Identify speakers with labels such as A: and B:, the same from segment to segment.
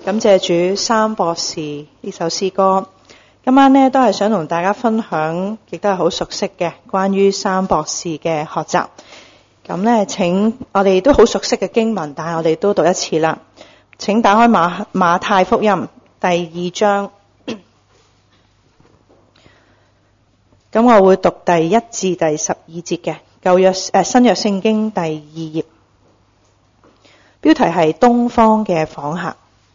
A: 感謝主三博士呢首詩歌，今晚呢都係想同大家分享，亦都係好熟悉嘅關於三博士嘅學習。咁呢，請我哋都好熟悉嘅經文，但係我哋都讀一次啦。請打開馬太福音第2章，咁我會讀第1至第12節嘅新約聖經第2頁，標題係東方嘅訪客。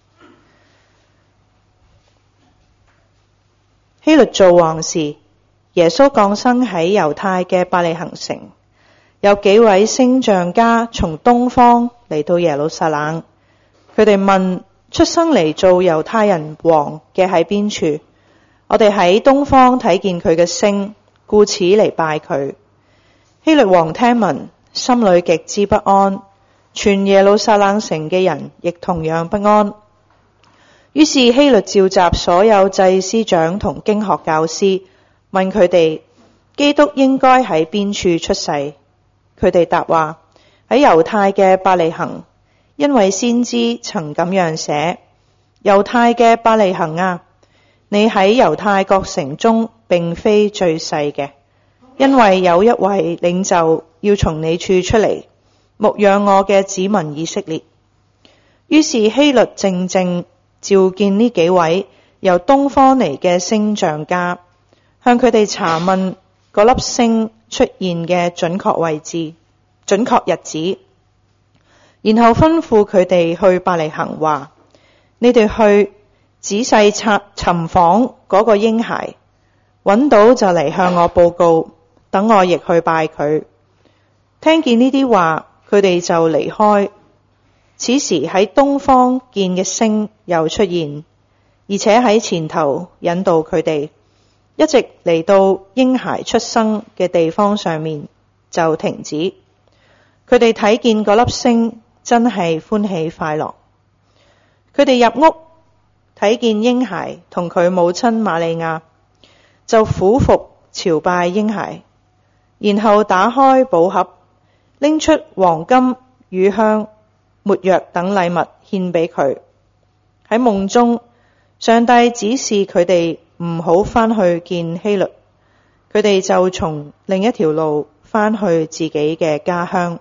A: 希律做王時，耶穌降生喺猶太嘅伯利恆城。有幾位星象家從東方嚟到耶路撒冷，佢哋問：出生嚟做猶太人王嘅喺邊處？我哋喺東方睇見佢嘅星，故此嚟拜佢。希律王聽聞，心裏極之不安，全耶路撒冷城嘅人亦同樣不安。於是希律召集所有祭司長同經學教師，問佢哋：基督應該喺邊處出世？佢哋答話：喺猶太嘅伯利恆，因為先知曾咁樣寫：猶太嘅伯利恆啊，你喺猶太各城中並非最細嘅，因為有一位領袖要從你處出嚟，牧養我嘅子民以色列。於是希律靜靜召見呢幾位由東方嚟嘅星象家，向佢哋查問嗰粒星出現嘅準確位置、準確日子，然後吩咐佢哋去伯利恆話：你哋去仔細尋訪嗰個嬰孩，揾到就嚟向我報告，等我亦去拜佢。聽見呢啲話，佢哋就離開。此時喺東方見嘅星又出現，而且喺前頭引導佢哋，一直嚟到嬰孩出生嘅地方上面就停止。佢哋睇見嗰粒星，真係歡喜快樂。佢哋入屋睇見嬰孩同佢母親瑪利亞，就俯伏朝拜嬰孩，然後打開寶盒，拎出黃金、乳香、沒藥等禮物獻俾佢。喺夢中，上帝指示佢哋唔好返去見希律，佢哋就從另一條路返去自己嘅家鄉。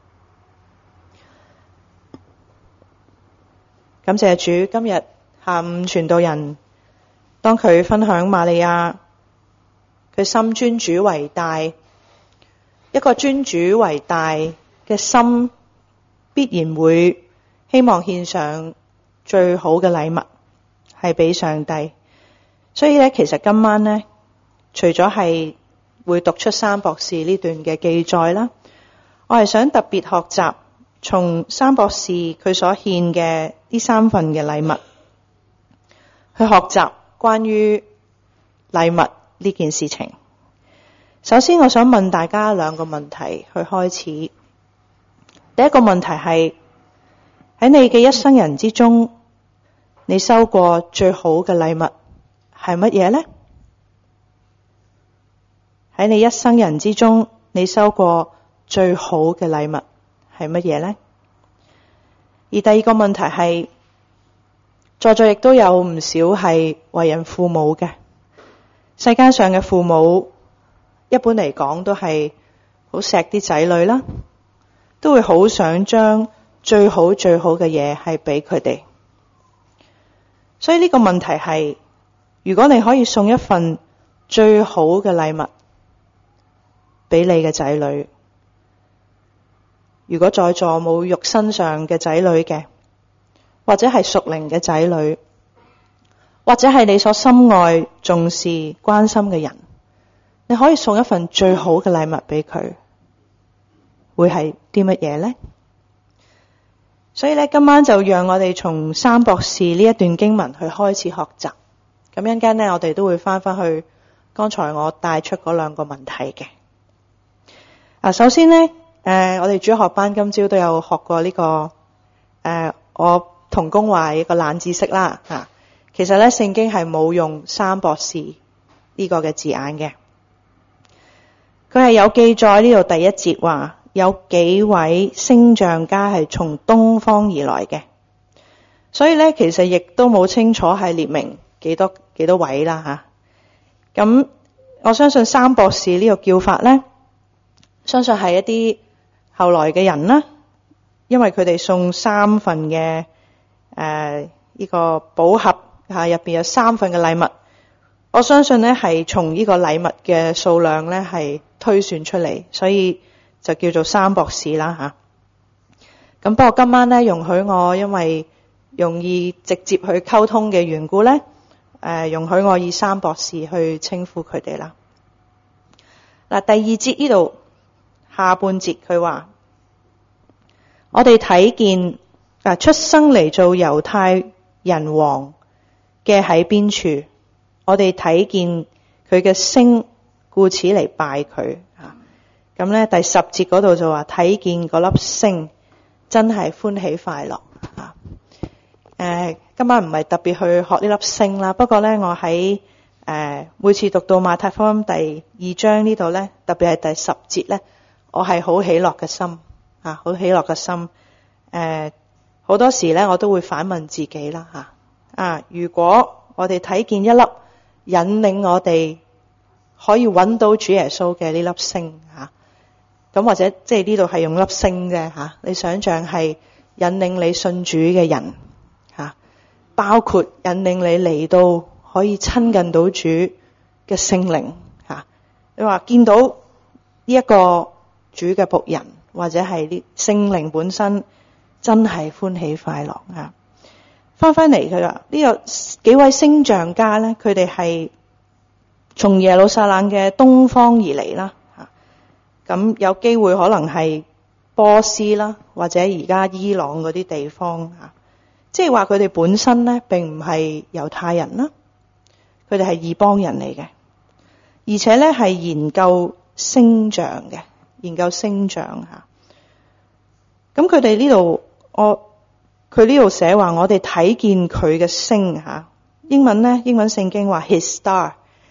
A: 感謝主，今日下午傳道人當佢分享瑪利亞，佢心尊主為大，一個尊主為大嘅心，必然會希望獻上最好嘅禮物，係俾上帝。所以咧，其實今晚咧，除咗係會讀出三博士呢段嘅記載啦，我係想特別學習從三博士佢所獻嘅呢3份嘅禮物，去學習關於禮物呢件事情。首先，我想問大家2個問題去開始。第一個問題係：喺你嘅一生人之中，你收過最好嘅禮物係乜嘢呢？喺你一生人之中，你收過最好嘅禮物係乜嘢呢？而第二個問題係，在座亦都有唔少係為人父母嘅。世間上嘅父母一般嚟講都係好錫啲仔女啦，都會好想將最好最好嘅嘢係俾佢哋。所以呢個問題係，如果你可以送一份最好嘅禮物俾你嘅仔女，如果在座冇肉身上嘅仔女嘅，或者係屬靈嘅仔女，或者係你所深愛、重視、關心嘅人，你可以送一份最好嘅禮物俾佢，會係啲乜嘢呢？所以咧，今晚就讓我哋從三博士呢一段經文去開始學習。咁一陣間呢，我哋都會翻去剛才我帶出嗰2個問題嘅。首先呢，我哋主學班今朝都有學過呢個我同工話一個冷知識啦。其實咧，聖經係冇用三博士呢個嘅字眼嘅。佢係有記載呢度第1節話，有幾位星象家係從東方而來嘅。 所以咧其實亦都冇清楚係列明幾多位啦吓。咁我相信三博士呢個叫法咧，相信係一啲後來嘅人啦，因為佢哋送3份嘅呢個寶盒吓，入邊有3份嘅禮物。我相信咧係從呢個禮物嘅數量咧係推算出嚟，所以就叫做三博士啦吓。咁不過今晚咧容許我因為容易直接去溝通嘅緣故咧，容許我以三博士去稱呼佢哋啦。嗱，第2節呢度下半節佢話，我哋睇見出生嚟做猶太人王嘅喺邊處，我哋睇見佢嘅星，故此嚟拜佢。咁咧第10節嗰度就話睇見嗰粒星真係歡喜快樂。今晚唔係特別去學呢粒星啦，不過咧我喺每次讀到馬太福音第2章呢度咧，特別係第10節咧，我係好喜樂嘅心好喜樂嘅心。好多時咧我都會反問自己啦如果我哋睇見一粒引領我哋可以揾到主耶穌嘅呢粒星咁或者即係呢度係用粒星啫你想象係引領你信主嘅人包括引領你嚟到可以親近到主嘅聖靈你話見到呢一個主嘅僕人或者係啲聖靈本身真係歡喜快樂翻嚟佢話呢個幾位星象家咧，佢哋係從耶路撒冷嘅東方而嚟啦咁有機會可能係波斯啦，或者而家伊朗嗰啲地方即係話佢哋本身咧並唔係猶太人啦，佢哋係異邦人嚟嘅，而且咧係研究星象嘅，研究星象咁佢哋呢度佢呢度寫話我哋睇見佢嘅星英文聖經話 his star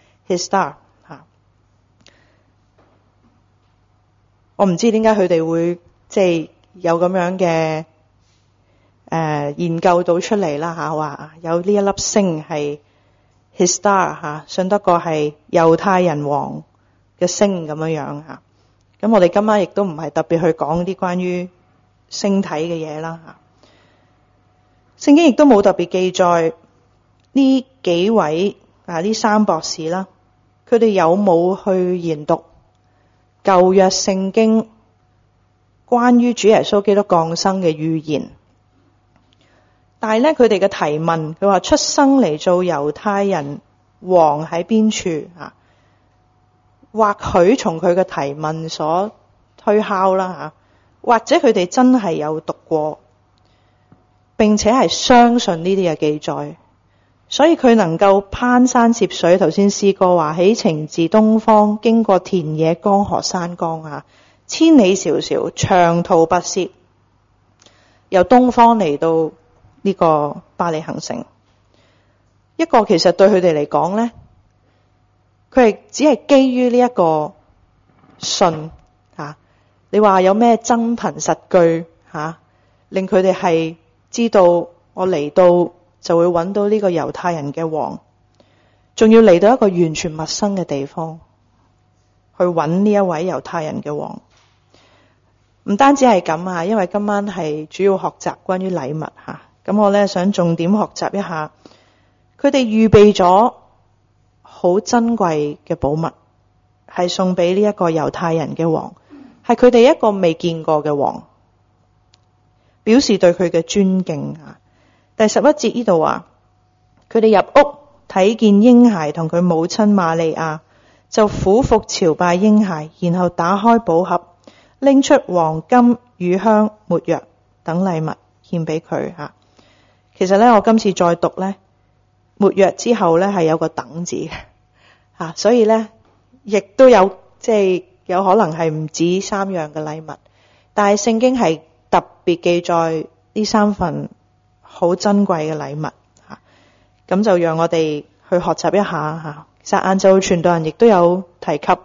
A: 我唔知點解佢哋會即係有咁樣嘅研究到出嚟啦話有呢一粒星係 his star 信得過係猶太人王嘅星咁樣咁我哋今晚亦都唔係特別去講啲關於星體嘅嘢啦聖經亦都冇特別記載呢幾位呢三博士啦，佢哋有冇去研讀舊約聖經關於主耶穌基督降生嘅預言？但係咧，佢哋嘅提問，佢話出生嚟做猶太人王喺邊處或許從佢嘅提問所推敲啦或者佢哋真係有讀過，並且係相信呢啲嘅記載，所以佢能夠攀山涉水。頭先詩歌話起程自東方，經過田野江河山崗千里迢迢長途跋涉，由東方嚟到呢個伯利恆城。一個其實對佢哋嚟講咧，佢係只係基於呢一個信你話有咩真憑實據令佢哋係知道我嚟到就會揾到呢個猶太人嘅王，仲要嚟到一個完全陌生嘅地方去揾呢一位猶太人嘅王。唔單止係咁因為今晚係主要學習關於禮物咁我咧想重點學習一下，佢哋預備咗好珍貴嘅寶物，係送俾呢一個猶太人嘅王，係佢哋一個未見過嘅王，表示對佢嘅尊敬第11節呢度話，佢哋入屋睇見嬰孩同佢母親瑪利亞，就俯伏朝拜嬰孩，然後打開寶盒，拎出黃金、乳香、沒藥等禮物獻俾佢其實咧，我今次再讀咧沒藥之後咧係有個等字嘅所以咧亦都有即係有可能係唔止3樣嘅禮物，但係聖經係特別記載呢3份好珍貴嘅禮物咁就讓我哋去學習一下其實晏晝傳道人亦都有提及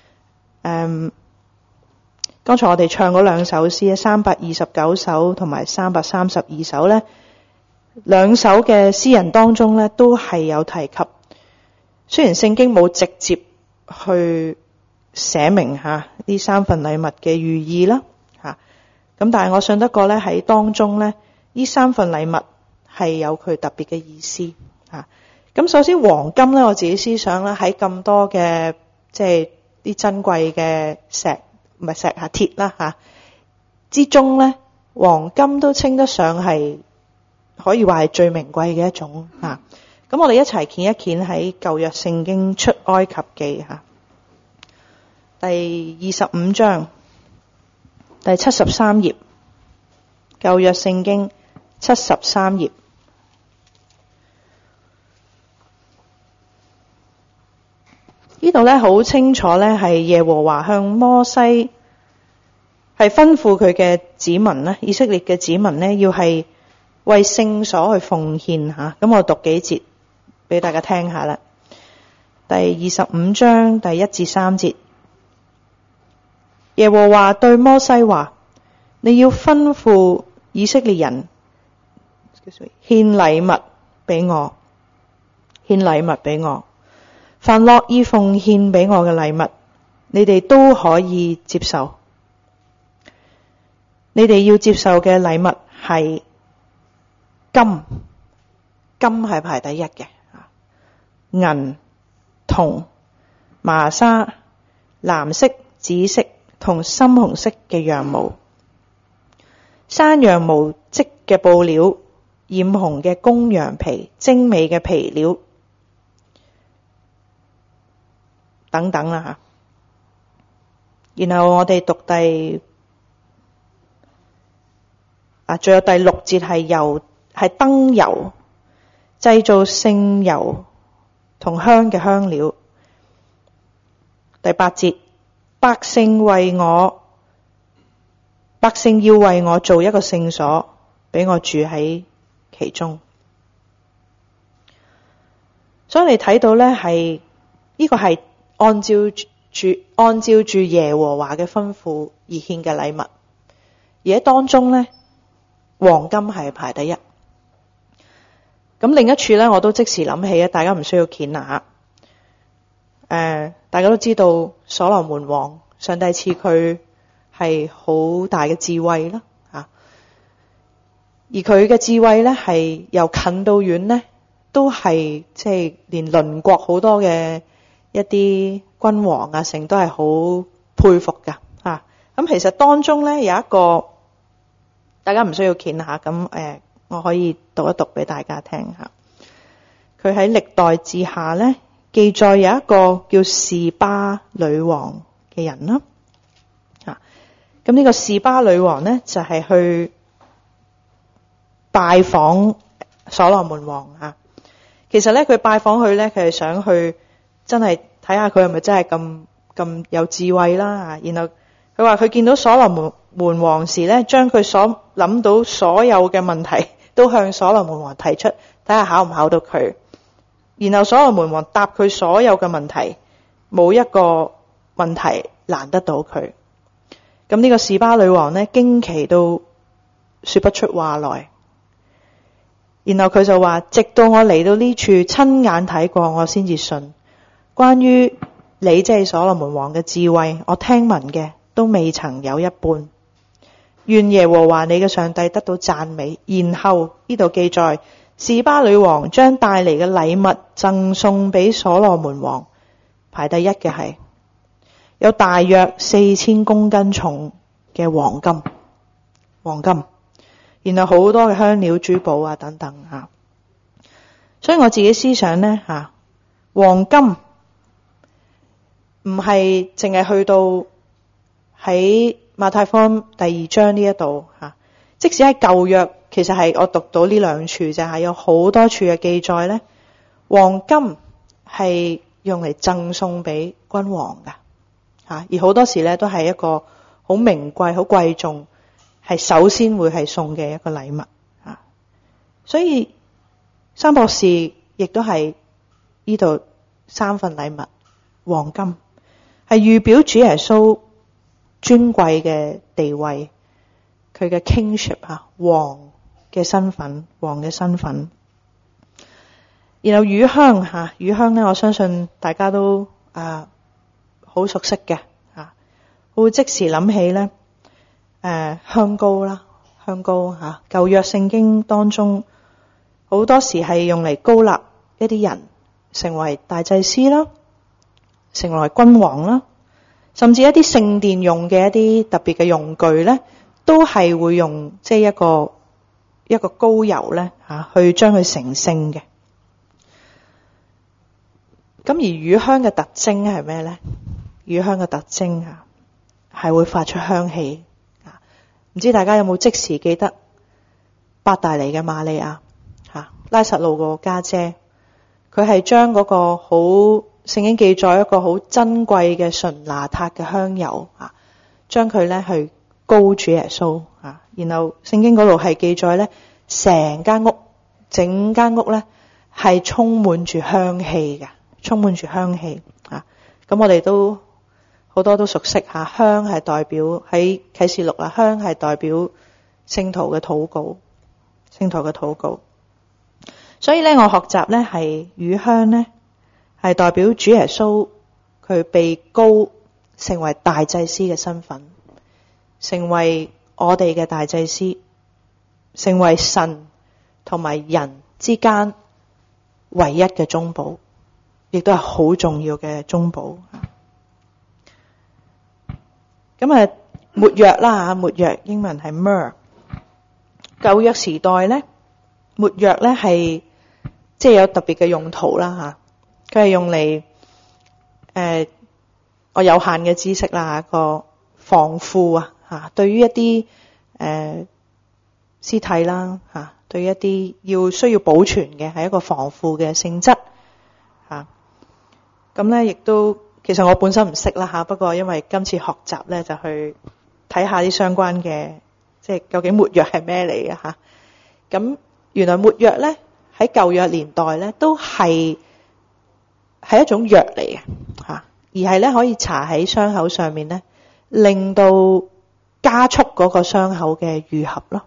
A: 剛才我哋唱嗰2首詩329首同埋332首咧兩首嘅詩人當中咧，都係有提及。雖然聖經冇直接去寫明呢三份禮物嘅寓意啦，咁但係我信得過咧，喺當中咧，呢三份禮物係有佢特別嘅意思。咁首先黃金咧，我自己思想咧，喺咁多嘅即係啲珍貴嘅鐵啦之中咧，黃金都稱得上係可以話係最名貴嘅一種。咁我哋一齊見一見喺舊約聖經出埃及記第25章第73頁，舊約聖經73頁。呢度咧好清楚咧，係耶和華向摩西係吩咐佢嘅子民咧，以色列嘅子民咧，要係為聖所去奉獻咁我讀幾節俾大家聽下啦。第25章第1至3節，耶和華對摩西話：你要吩咐以色列人獻禮物俾我，獻禮物俾我。凡樂意奉獻俾我嘅禮物，你哋都可以接受。你哋要接受嘅禮物係金，金係排第一嘅。銀、銅、麻紗、藍色、紫色同深紅色嘅羊毛，山羊毛織嘅布料，染紅嘅公羊皮，精美嘅皮料等等啦。然後我哋讀仲有第6節係油，係燈油，製造聖油同香嘅香料。第8節，百姓要為我做一個聖所，俾我住喺其中。所以你睇到咧，係呢個係按照住耶和華嘅吩咐而獻嘅禮物，而喺當中咧，黃金係排第一。咁另一處咧，我都即時諗起，大家唔需要見啦大家都知道所羅門王，上帝賜佢係好大嘅智慧啦而佢嘅智慧咧，係由近到遠咧，都係即係連鄰國好多嘅一啲君王成都係好佩服噶咁其實當中咧有一個，大家唔需要見下咁我可以讀一讀俾大家聽下。佢喺歷代志下咧記載有一個叫示巴女王嘅人啦咁呢個示巴女王咧就係去拜訪所羅門王其實咧佢拜訪佢咧，佢係想去真係睇下佢係咪真係咁有智慧啦然後佢話佢見到所羅門王時咧，將佢所諗到所有嘅問題都向所羅門王提出，睇下考唔考到佢。然後所羅門王答佢所有嘅問題，冇一個問題難得到佢。咁呢個示巴女王呢，驚奇到說不出話來。然後佢就話，直到我嚟到呢處親眼睇過，我先至信。關於你即係所羅門王嘅智慧，我聽聞嘅都未曾有一半。願耶和華你嘅上帝得到讚美。然後呢度記載，示巴女王將帶嚟嘅禮物贈送俾所羅門王，排第一嘅係有大約4000公斤重嘅黃金，然後好多嘅香料、珠寶等等所以我自己思想呢黃金唔係淨係去到喺馬太福音第2章呢一度即使喺舊約，其實係我讀到呢兩處就係有好多處嘅記載呢，黃金係用嚟贈送俾君王噶而好多時呢都係一個好名貴、好貴重，係首先會係送嘅一個禮物所以三博士亦都係呢度三份禮物，黃金係預表主耶穌尊貴嘅地位，佢嘅 kingship 王嘅身份，王嘅身份。然後乳香乳香咧，我相信大家都好熟悉嘅我會即時諗起咧香膏啦，香膏舊約聖經當中好多時係用嚟膏立一啲人成為大祭司啦，成為君王啦，甚至一啲聖殿用嘅一啲特別嘅用具咧，都係會用即係一個膏油咧去將佢成聖嘅。咁而乳香嘅特徵係咩咧？乳香嘅特徵係會發出香氣。唔知大家有冇即時記得伯大尼嘅瑪利亞拉撒路個家姐，佢係將嗰個好聖經記載一個好珍貴嘅純拿塔嘅香油將佢咧去膏主耶穌然後聖經嗰度係記載咧，整間屋咧係充滿住香氣嘅，充滿住香氣咁我哋都好多都熟悉香係代表喺啟示錄啦，香係代表聖徒嘅禱告，聖徒嘅禱告。所以咧，我學習咧係乳香咧係代表主耶穌佢被膏成為大祭司嘅身份，成為我哋嘅大祭司，成為神同埋人之間唯一嘅中保，亦都係好重要嘅中保。咁沒藥啦沒藥英文係 myrrh。舊約時代咧，沒藥咧係即係有特別嘅用途啦佢係用嚟我有限嘅知識啦一個防腐對於一啲屍體啦對於一啲需要保存嘅係一個防腐嘅性質咁咧亦都其實我本身唔識啦不過因為今次學習咧就去睇下啲相關嘅即係究竟沒藥係咩嚟嘅咁原來沒藥咧喺舊約年代咧都係一種藥嚟嘅而係咧可以搽喺傷口上面咧，令到加速嗰個傷口嘅愈合咯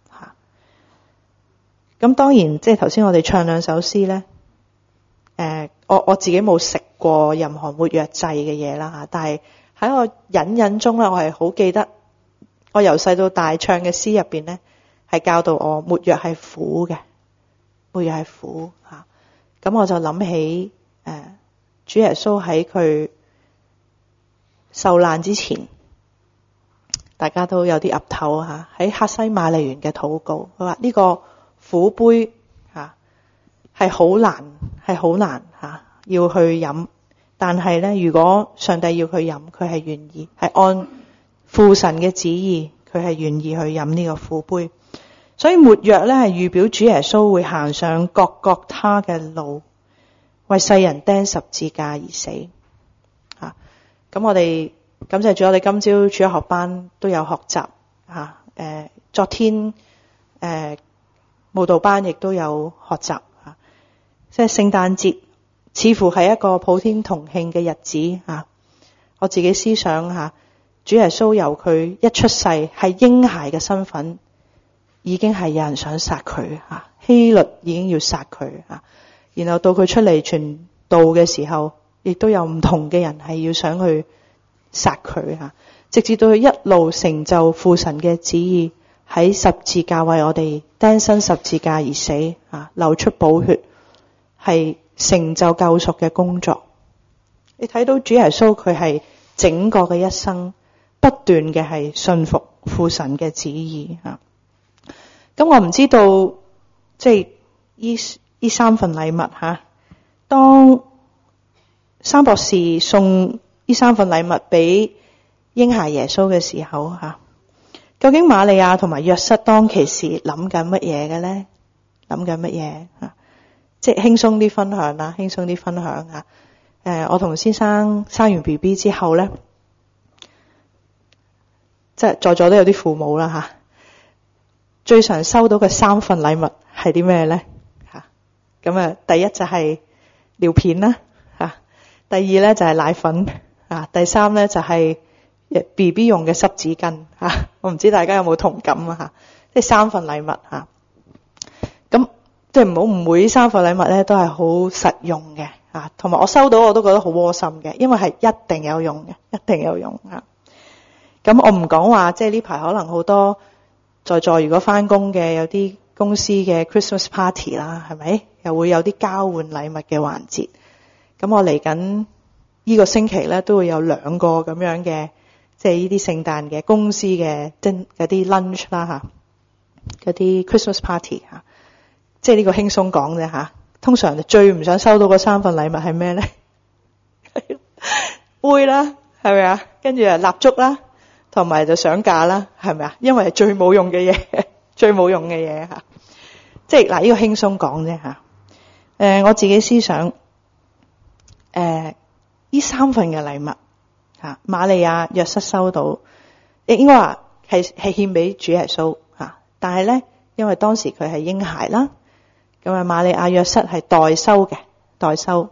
A: 咁當然即係頭先我哋唱兩首詩咧我自己冇食過任何沒藥劑嘅嘢啦但係喺我隱中咧，我係好記得我由細到大唱嘅詩入邊咧，係教導我沒藥係苦嘅，沒藥係苦咁我就諗起主耶穌喺佢受難之前，大家都有啲岌頭喺客西馬尼園嘅禱告，佢話呢個苦杯係好難要去飲，但係咧如果上帝要佢飲，佢係願意，係按父神嘅旨意，佢係願意去飲呢個苦杯。所以沒藥咧係預表主耶穌會行上各各他嘅路，為世人釘十字架而死咁我哋感謝主，我哋今朝主日學班都有學習昨天慕道班亦都有學習即係聖誕節似乎係一個普天同慶嘅日子我自己思想主耶穌由佢一出世係嬰孩嘅身份，已經係有人想殺佢希律已經要殺佢然後到佢出嚟傳道嘅時候，亦都有唔同嘅人係要想去殺佢直至到佢一路成就父神嘅旨意，喺十字架為我哋釘身十字架而死流出寶血，係成就救贖嘅工作。你睇到主耶穌佢係整個嘅一生不斷嘅係信服父神嘅旨意咁我唔知道即係呢三份禮物當三博士送呢三份禮物俾嬰孩耶穌嘅時候究竟瑪利亞同埋約瑟當其時諗緊乜嘢嘅咧？諗緊乜嘢即係輕鬆啲分享啦，輕鬆啲分享我同先生生完 BB 之後咧，即係在座都有啲父母啦最常收到嘅三份禮物係啲咩咧？咁第一就係尿片啦第二咧就係奶粉第三咧就係 BB 用嘅濕紙巾我唔知大家有冇同感即係三份禮物即係唔好誤會，呢三份禮物咧都係好實用嘅啊，同埋我收到我都覺得好窩心嘅，因為係一定有用嘅，一定有用啊。咁我唔講話，即係呢排可能好多在座如果返工嘅有啲公司嘅 Christmas party 啦，係咪？又會有啲交換禮物嘅環節。咁我嚟緊呢個星期咧都會有2個咁樣嘅，即係呢啲聖誕嘅公司嘅嗰啲 lunch 啦嚇，嗰啲 Christmas party 嚇。即係呢個輕鬆講啫嚇。通常最唔想收到嗰3份禮物係咩咧？杯啦，係咪啊？跟住蠟燭啦，同埋就相架啦，係咪啊？因為係最冇用嘅嘢，最冇用嘅嘢嚇。即係嗱，呢個輕鬆講啫嚇。我自己思想，呢3份嘅禮物嚇，瑪利亞、約瑟收到，應該話係獻俾主耶穌嚇。但係咧，因為當時佢係嬰孩啦。咁啊，瑪利亞約瑟係代收嘅，代收。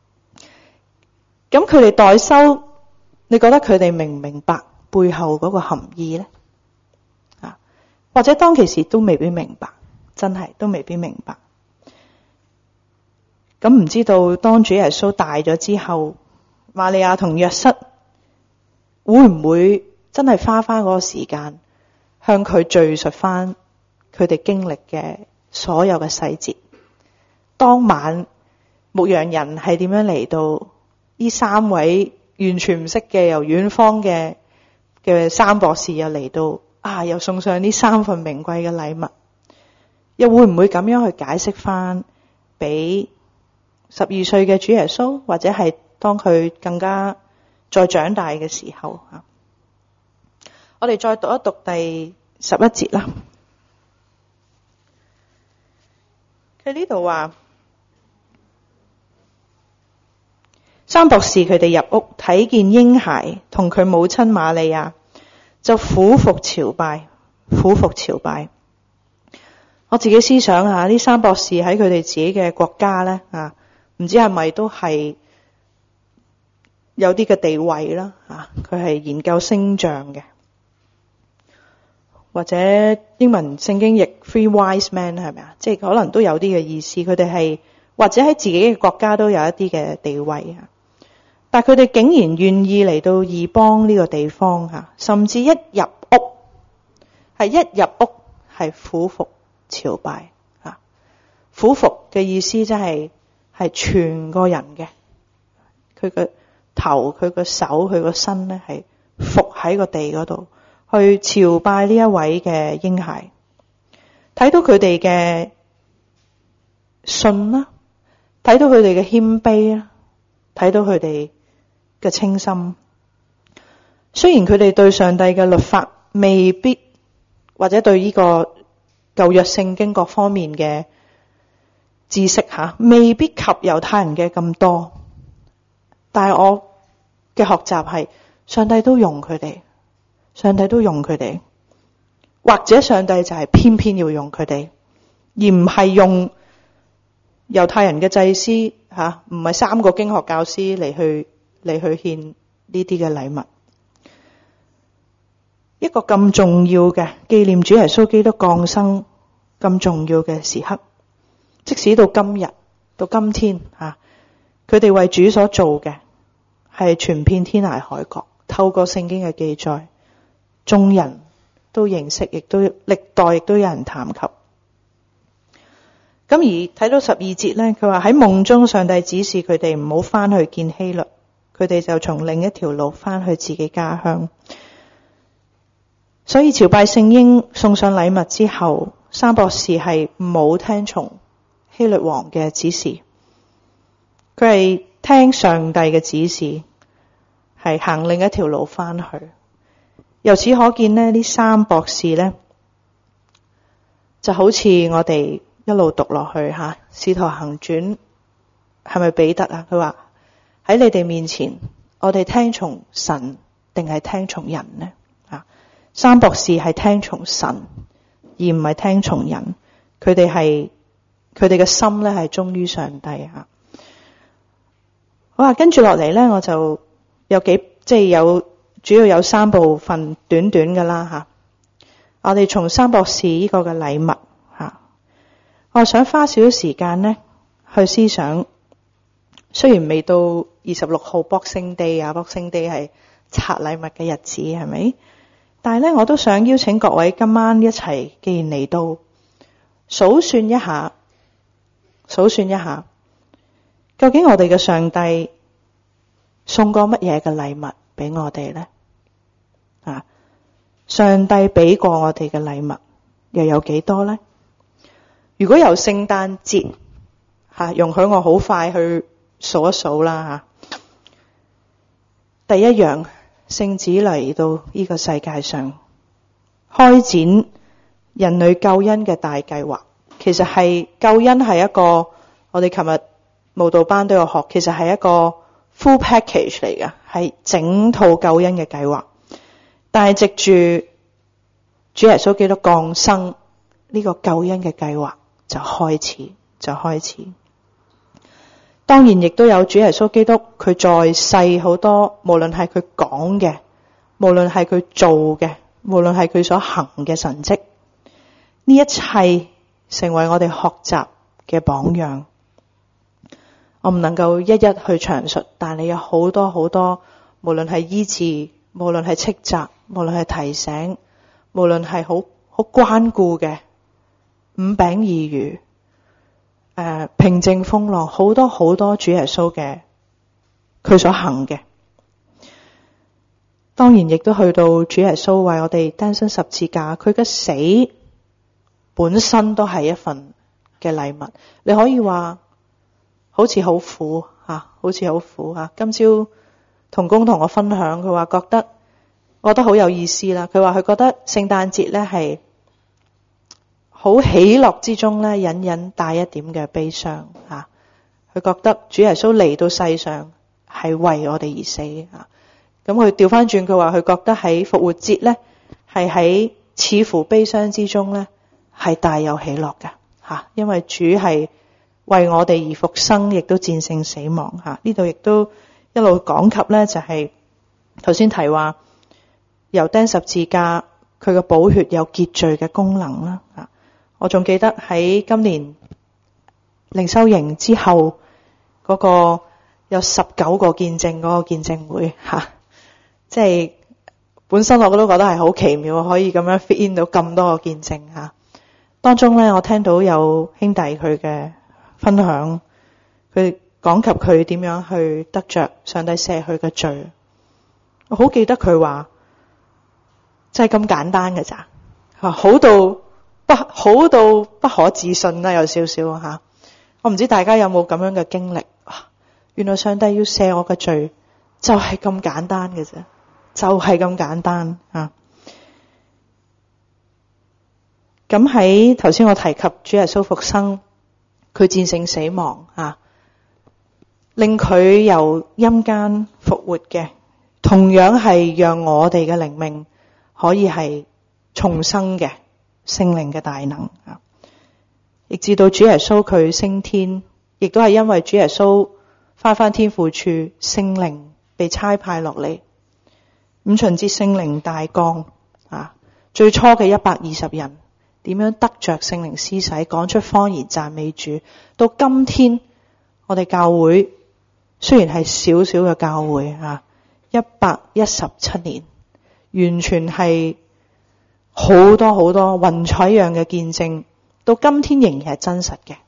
A: 咁佢哋代收，你覺得佢哋明唔明白背後嗰個含義咧？啊，或者當其時都未必明白，真係都未必明白。咁唔知道當主耶穌大咗之後，瑪利亞同約瑟會唔會真係花翻嗰個時間向佢敘述翻佢哋經歷嘅所有嘅細節？當晚牧羊人係點樣嚟到？呢3位完全唔識嘅由遠方嘅3博士又嚟到啊，又送上呢3份名貴嘅禮物，又會唔會咁樣去解釋翻俾12歲嘅主耶穌，或者係當佢更加再長大嘅時候啊？我哋再讀一讀第11節啦。佢呢度話3博士佢哋入屋睇見嬰孩同佢母親瑪利亞，就俯伏朝拜，俯伏朝拜。我自己思想下，呢3博士喺佢哋自己嘅國家咧啊，唔知係咪都係有啲嘅地位啦啊？佢係研究星象嘅，或者英文聖經譯 Three Wise Men 係咪啊？即係可能都有啲嘅意思。佢哋係或者喺自己嘅國家都有一啲嘅地位啊。但係佢哋竟然願意嚟到異邦呢個地方嚇，甚至一入屋係俯伏朝拜嚇。俯伏嘅意思即係全個人嘅，佢個頭、佢個手、佢個身咧係伏喺個地嗰度去朝拜呢一位嘅嬰孩。睇到佢哋嘅信啦，睇到佢哋嘅謙卑啦，睇到佢哋嘅清心。雖然佢哋對上帝嘅律法未必，或者對呢個舊約聖經各方面嘅知識未必及猶太人嘅咁多，但係我嘅學習係上帝都用佢哋，上帝都用佢哋，或者上帝就係偏偏要用佢哋，而唔係用猶太人嘅祭司唔係3個經學教師嚟去獻呢啲嘅禮物。一個咁重要嘅紀念主耶穌基督降生咁重要嘅時刻，即使到今日到今天佢哋為主所做嘅係傳遍天涯海角，透過聖經嘅記載，眾人都認識，亦都歷代亦都有人談及。咁而睇到12節咧，佢話喺夢中上帝指示佢哋唔好翻去見希律，佢哋就從另一條路翻去自己家鄉。所以朝拜聖嬰送上禮物之後，3博士係冇聽從希律王嘅指示，佢係聽上帝嘅指示，係行另一條路翻去。由此可見呢3博士呢就好似我哋一路讀落去使徒行傳係咪彼得啊？佢話喺你哋面前，我哋聽從神定係聽從人呢？3博士係聽從神，而唔係聽從人。佢哋嘅心咧係忠於上帝吓。好啊，跟住落嚟咧，我就有主要有3部分短短㗎啦吓。我哋從3博士呢個嘅禮物吓， 我想花少少時間呢去思想，雖然未到26號 Boxing Day 啊，Boxing Day 係拆禮物嘅日子，係咪？但係呢，我都想邀請各位今晚一齊，既然嚟到，數算一下，究竟我哋嘅上帝送過乜嘢嘅禮物俾我哋呢？啊，上帝俾過我哋嘅禮物又有幾多呢？如果由聖誕節容許我好快去數一數啦。第一樣，聖子嚟到呢個世界上，開展人類救恩嘅大計劃。其實係救恩係一個，我哋琴日慕道班都有學，其實係一個 full package 嚟嘅，係整套救恩嘅計劃。但係藉住主耶穌基督降生，呢個救恩嘅計劃就開始。當然亦都有主耶穌基督佢在世好多，無論係佢講嘅，無論係佢做嘅，無論係佢所行嘅神蹟，呢一切成為我哋學習嘅榜樣。我唔能夠一一去詳述，但你有好多好多，無論係醫治，無論係斥責，無論係提醒，無論係好關顧嘅5餅2魚，平靜風浪，好多好多主耶穌嘅佢所行嘅。當然亦都去到主耶穌為我哋擔身十字架，佢嘅死本身都係一份嘅禮物。你可以話好似好苦今朝同工同我分享，佢話覺得好有意思啦。佢話佢覺得聖誕節咧係好喜樂之中咧，隱隱帶一點嘅悲傷。佢覺得主耶穌嚟到世上係為我哋而死。咁佢調翻轉，佢話佢覺得喺復活節咧係喺似乎悲傷之中咧係大有喜樂嘅。因為主係為我哋而復生，亦都戰勝死亡。呢度亦都一路講及咧，就係頭先提話由釘十字架，佢嘅寶血有潔罪嘅功能啦。我仲記得喺今年靈修營之後嗰個有19個見證嗰個見證會，即係本身我都覺得係好奇妙，可以咁樣 fit in 到咁多個見證。當中咧，我聽到有兄弟佢嘅分享，佢講及佢點樣去得着上帝赦佢嘅罪。我好記得佢話真係咁簡單嘅咋，好到不可置信啦，有少少吓。我唔知大家有冇咁樣嘅經歷。原來上帝要赦我嘅罪就係咁簡單嘅啫，就係咁簡單。咁喺頭先我提及主耶穌復生，佢戰勝死亡，令佢由陰間復活嘅，同樣係讓我哋嘅靈命可以係重生嘅聖靈嘅大能。亦至到主耶穌佢升天，亦都係因為主耶穌返天父處，聖靈被差派落嚟。五旬節聖靈大降，最初嘅120人點樣得着聖靈施洗，講出方言讚美主。到今天我哋教會雖然係小小嘅教會117年，完全係好多好多雲彩一樣嘅見證，到今天仍然係真實嘅。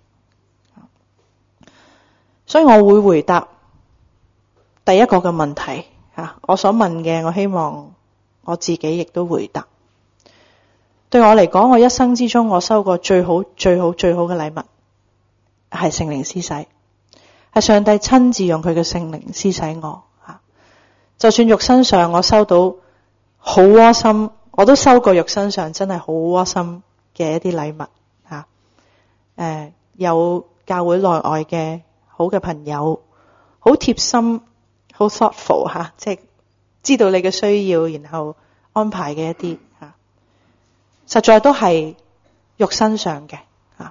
A: 所以我會回答第一個嘅問題。我所問嘅，我希望我自己亦都回答。對我嚟講，我一生之中我收過最好嘅禮物係聖靈施洗，係上帝親自用佢嘅聖靈施洗我。就算肉身上我收到好窩心，我都收過肉身上真係好窩心嘅一啲禮物。有教會內外嘅好嘅朋友，好貼心，好 thoughtful 即係知道你嘅需要，然後安排嘅一啲實在都係肉身上嘅。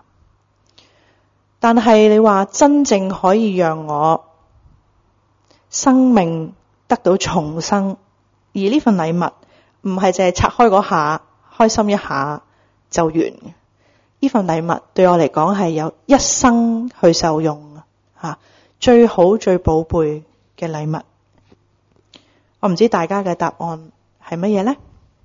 A: 但係你話真正可以讓我生命得到重生，而呢份禮物唔係淨係拆開嗰下開心一下就完，而呢份禮物對我嚟講係有一生去受用最好最寶貝嘅禮物。我唔知大家嘅答案係乜嘢呢？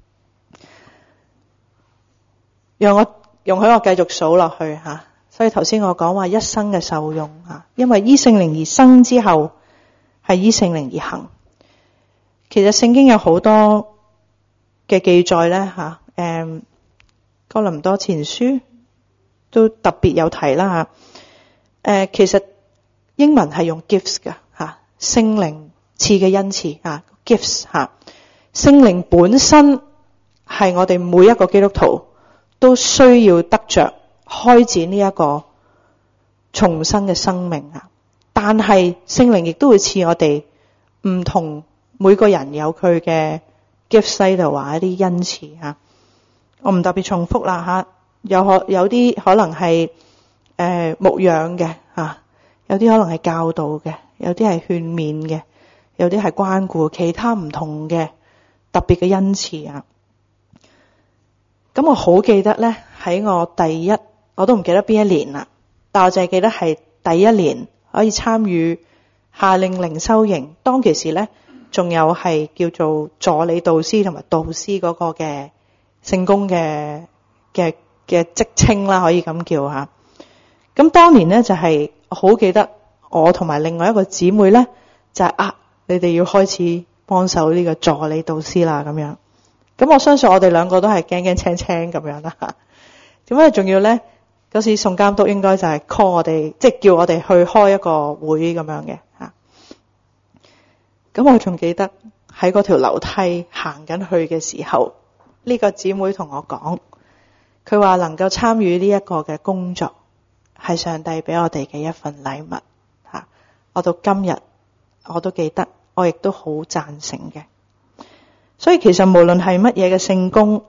A: 容許我繼續數落去所以頭先我講話一生嘅受用因為依聖靈而生之後係依聖靈而行。其實聖經有好多嘅記載呢哥林多前書都特別有提啦其實英文係用 gifts 㗎聖靈賜嘅恩賜gifts 聖靈本身係我哋每一個基督徒都需要得着開展呢一個重生嘅生命但係聖靈亦都會賜我哋唔同，每個人有佢嘅 gifts 喺度話一啲恩賜我唔特別重複啦有啲可能係牧養嘅有啲可能係教導嘅，有啲係勸勉嘅，有啲係關顧，其他唔同嘅特別嘅恩賜咁我好記得咧，喺我都唔記得邊一年啦，但我淨係記得係第一年可以參與夏令靈修營，當其時咧仲有係叫做助理導師同埋導師嗰個嘅聖工嘅職稱啦，可以咁叫吓。咁當年咧就係好記得我同埋另外一個姊妹咧就係你哋要開始幫手呢個助理導師啦咁樣。咁我相信我哋兩個都係驚驚青青咁樣啦吓。點解仲要咧？嗰時宋監督應該就係 call 我哋，即係叫我哋去開一個會咁樣嘅吓。咁我仲記得喺嗰條樓梯行緊去嘅時候，呢個姊妹同我講，佢話能夠參與呢一個嘅工作係上帝俾我哋嘅一份禮物吓。我到今日我都記得，我亦都好贊成嘅。所以其實無論係乜嘢嘅聖工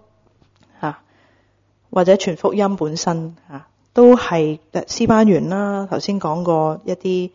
A: 或者傳福音本身都係詩班員啦。頭先講過一啲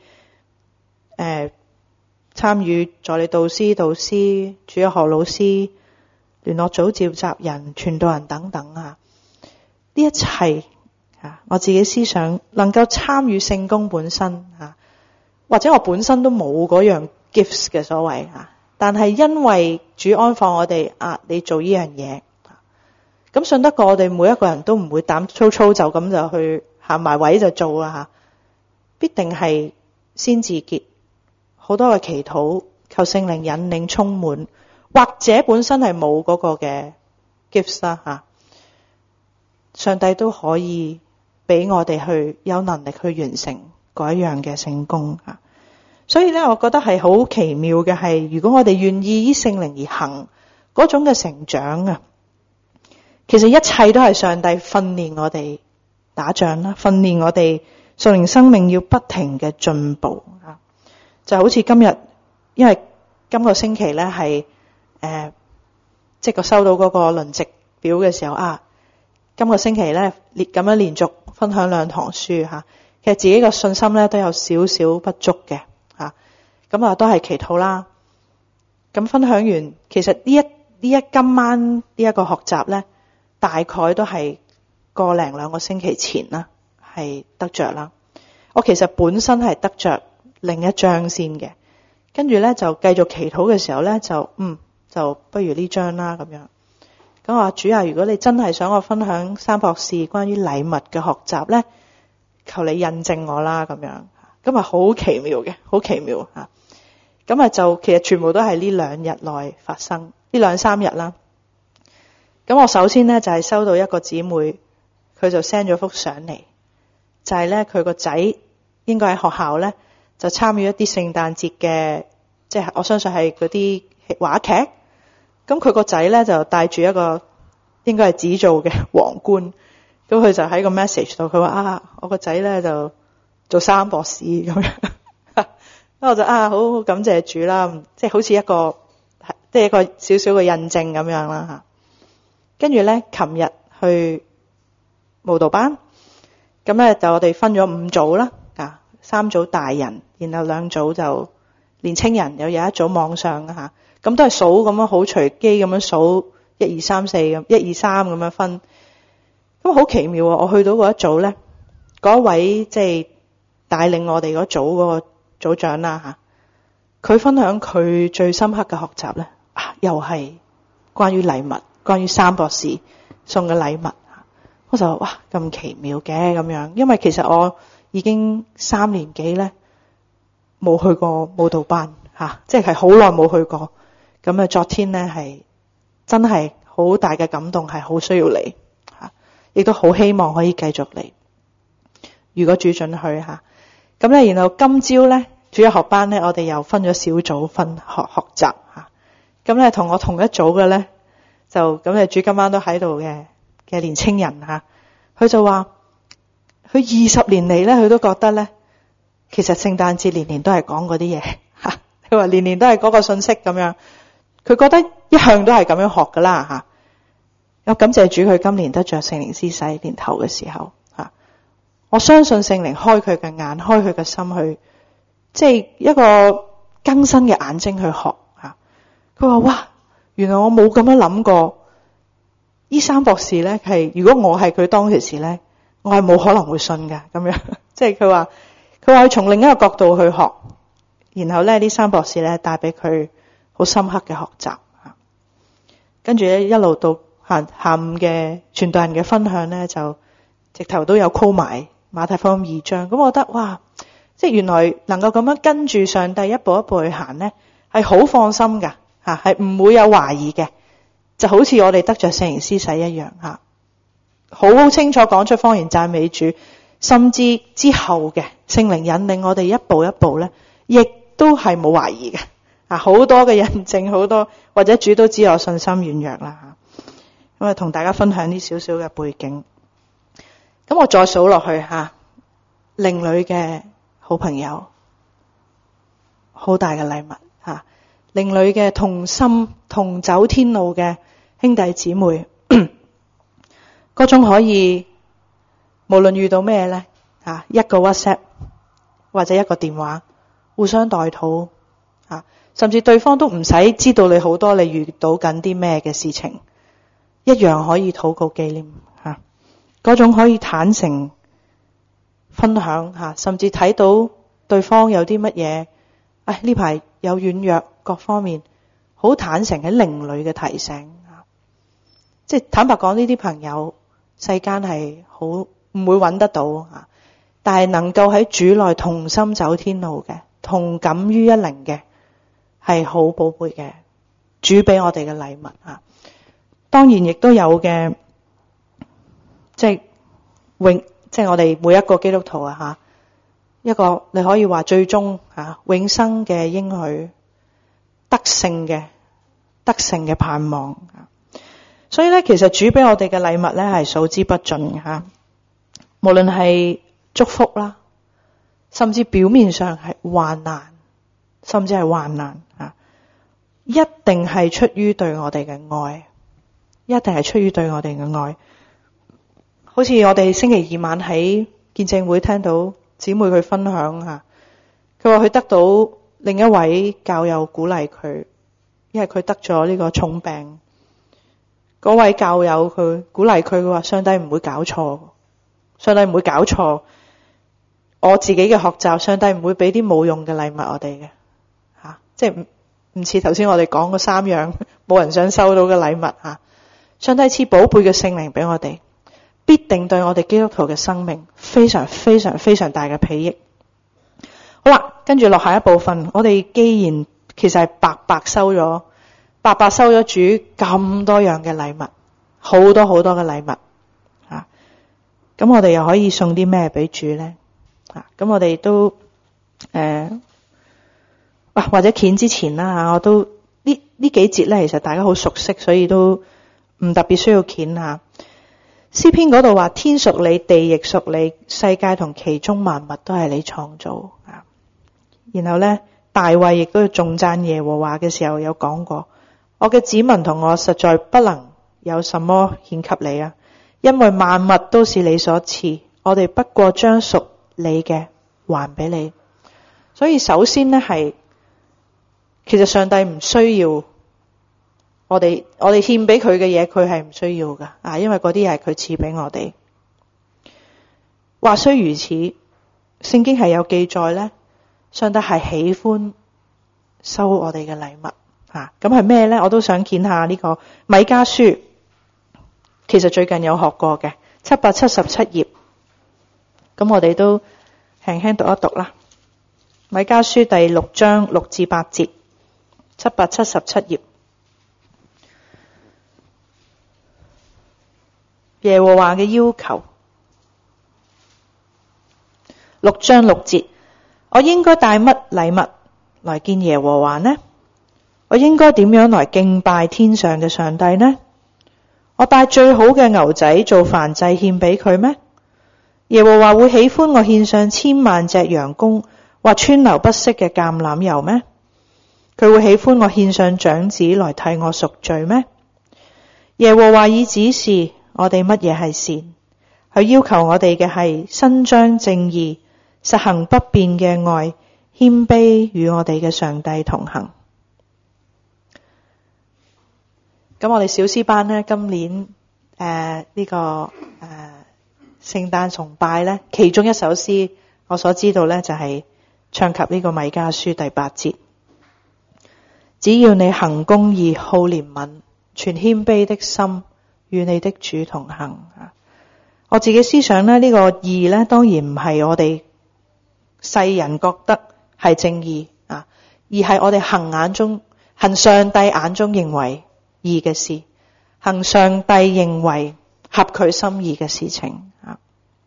A: 參與助理導師、導師、主日學老師、聯絡組召集人、傳道人等等呢一切我自己思想能夠參與聖工本身或者我本身都冇嗰樣 gifts 嘅所謂但係因為主安放我哋你做呢樣嘢，咁信得過我哋每一個人都唔會膽粗粗就咁就去行埋位就做啦必定係先自潔，好多嘅祈禱，求聖靈引領充滿，或者本身係冇嗰個嘅 gifts 啦上帝都可以俾我哋去有能力去完成嗰一樣嘅聖工所以咧，我覺得係好奇妙嘅係，如果我哋願意依聖靈而行嗰種嘅成長其實一切都係上帝訓練我哋打仗啦，訓練我哋屬靈生命要不停嘅進步就好似今日，因為今個星期咧係即係收到嗰個輪值表嘅時候今個星期咧咁樣連續分享2堂書其實自己嘅信心咧都有少少不足嘅咁都係祈禱啦。咁分享完，其實今晚呢一個學習咧，大概都係個零2個星期前啦，係得着啦。我其實本身係得着另一章先嘅，跟住咧就繼續祈禱嘅時候咧就不如呢章啦咁樣。咁我話主如果你真係想我分享三博士關於禮物嘅學習咧，求你印證我啦咁樣。咁好奇妙嘅，好奇妙咁就其實全部都係呢2日內發生，呢2-3日啦。咁我首先咧就係收到一個姊妹，佢就 send 咗幅相嚟，就係咧佢個仔應該喺學校咧就參與一啲聖誕節嘅，即係我相信係嗰啲話劇。咁佢個仔咧就戴住一個應該係紙做嘅皇冠，咁佢就喺個 message 度，佢話我個仔咧就做三博士咁樣。咁我就好感謝主啦，即係好似一個少少嘅印證咁樣啦跟住咧，琴日去慕道班，咁咧就我哋分咗5組啦，3組大人，然後2組就年青人，有一組網上咁都係數咁樣好隨機咁樣數1、2、3、4咁，1、2、3咁樣分。 咁好奇妙啊！我去到嗰一組咧，嗰位即係帶領我哋嗰組嗰個組長啦吓，佢分享佢最深刻嘅學習咧，又係關於禮物，關於三博士送嘅禮物。我就話哇，咁奇妙嘅咁樣，因為其實我已經3年幾咧冇去過舞蹈班吓，即係好耐冇去過。咁啊，昨天咧係真係好大嘅感動，係好需要嚟吓，亦都好希望可以繼續嚟。如果主准去吓，咁咧，然後今朝咧主日學班咧，我哋又分咗小組分學習吓。咁咧同我同一組嘅咧，就咁咧主今晚都喺度嘅年青人吓，佢就話佢20年嚟咧，佢都覺得咧，其實聖誕節年年都係講嗰啲嘢吓，佢話年年都係嗰個信息咁樣，佢覺得一向都係咁樣學噶啦吓。有感謝主，佢今年得着聖靈施洗年頭嘅時候吓，我相信聖靈開佢嘅眼，開佢嘅心去，即係一個更新嘅眼睛去學吓。佢話哇，原來我冇咁樣諗過。呢三博士咧係，如果我係佢當其時咧，我係冇可能會信㗎咁樣。即係佢話佢從另一個角度去學，然後咧呢三博士咧帶俾佢好深刻嘅學習。跟住咧一路到下午嘅傳道人嘅分享咧，就直頭都有 call 埋馬太福音2章。咁我覺得哇，即係原來能夠咁樣跟住上帝一步一步去行咧，係好放心㗎吓，係唔會有懷疑嘅。就好似我哋得着聖靈施洗一樣吓，好清楚講出方言讚美主，甚至之後嘅聖靈引領我哋一步一步咧，亦都係冇懷疑嘅啊！好多嘅印證，好多或者主都知我信心軟弱啦吓，咁啊同大家分享啲少少嘅背景。咁我再數落去吓，靈裡嘅好朋友，好大嘅禮物吓。靈裡嘅同心同走天路嘅兄弟姊妹，嗰種可以無論遇到咩咧吓，一個 WhatsApp 或者一個電話互相代禱吓，甚至對方都唔使知道你好多你遇到緊啲咩嘅事情，一樣可以禱告紀念吓，嗰種可以坦誠分享吓，甚至睇到對方有啲乜嘢，呢排有軟弱。各方面好坦誠喺靈裡嘅提醒，即係坦白講呢啲朋友世間係好唔會揾得到，但係能夠喺主內同心走天路嘅，同感於一靈嘅，係好寶貝嘅主俾我哋嘅禮物啊！當然亦都有嘅，即係我哋每一個基督徒啊一個你可以話最終永生嘅應許。得勝嘅盼望，所以咧，其實主俾我哋嘅禮物咧係數之不盡吓，無論係祝福啦，甚至表面上係患難，甚至係患難吓，一定係出於對我哋嘅愛，一定係出於對我哋嘅愛。好似我哋星期二晚喺見證會聽到姊妹佢分享吓，佢話佢得到。另一位教友鼓勵佢，因為佢得咗呢個重病。嗰位教友佢鼓勵佢話：上帝唔會搞錯，上帝唔會搞錯。我自己嘅學習，上帝唔會俾啲冇用嘅禮物我哋嘅吓，即係唔似頭先我哋講嗰3樣冇人想收到嘅禮物吓。上帝賜寶貝嘅聖靈俾我哋，必定對我哋基督徒嘅生命非常非常非常大嘅裨益。好啦，跟住落下一部分，我哋既然其實係白白收咗主咁多樣嘅禮物，好多好多嘅禮物啊，咁我哋又可以送啲咩俾主咧？咁我哋都或者鉗之前啦我都呢幾節咧，其實大家好熟悉，所以都唔特別需要鉗下。詩篇嗰度話：天屬你，地亦屬你，世界同其中萬物都係你創造啊。然後咧，大衛亦都頌讚耶和華嘅時候有講過：我嘅子民同我實在不能有什麼獻給你啊，因為萬物都是你所賜，我哋不過將屬你嘅還俾你。所以首先咧係，其實上帝唔需要我哋獻俾佢嘅嘢，佢係唔需要噶啊，因為嗰啲係佢賜俾我哋。話雖如此，聖經係有記載咧，上帝係喜歡收我哋嘅禮物啊。咁係咩咧？我都想見下呢個米迦書，其實最近有學過嘅777頁，咁我哋都輕輕讀一讀啦。米迦書第6章6至8節，777頁。耶和華嘅要求，6章6節，我應該帶乜禮物來見耶和華呢？我應該點樣來敬拜天上嘅上帝呢？我帶最好嘅牛仔做燔祭獻俾佢咩？耶和華會喜歡我獻上千萬隻羊公或川流不息嘅橄欖油咩？佢會喜歡我獻上長子來替我贖罪咩？耶和華已指示我哋乜嘢係善，佢要求我哋嘅係伸張正義，實行不變嘅愛，謙卑與我哋嘅上帝同行。咁我哋小詩班呢，今年呢個聖誕崇拜呢，其中一首詩我所知道呢，就係唱及呢個米迦書第8節，只要你行公義、好憐憫、存謙卑的心，與你的主同行。我自己思想呢，呢個義呢，當然唔係我哋世人覺得係正義啊，而係我哋行上帝眼中認為義嘅事，行上帝認為合佢心意嘅事情啊。